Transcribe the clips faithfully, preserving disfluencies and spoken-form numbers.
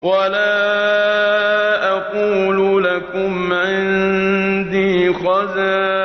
ولا أقول لكم عندي خزائن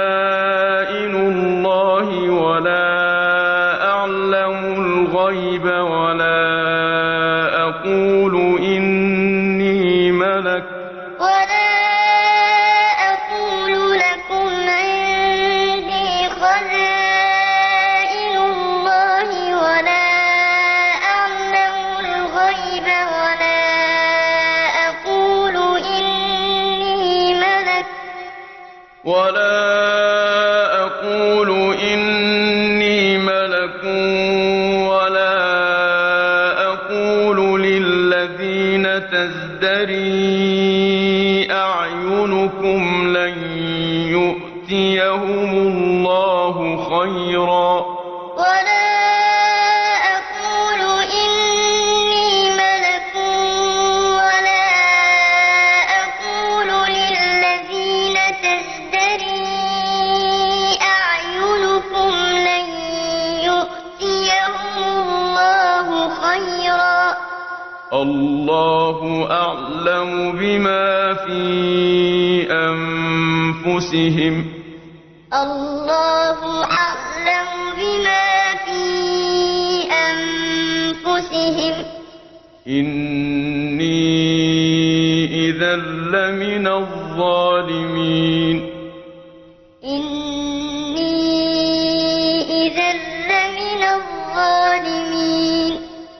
الله ولا أعلم الغيب ولا أقول إني ملك ولا أقول لكم عندي خزائن الله ولا أعلم الغيب ولا أقول إني ملك ولا أقول إني ملك ولا أقول للذين تزدري أعينكم لن يؤتيهم الله خيرا ولا أقول إني ملك ولا أقول للذين تزدري أعينكم لن يؤتيهم الله خيرا الله أعلم بما في أنفسهم الله أعلم بما في أنفسهم إني إذا لمن الظالمين إني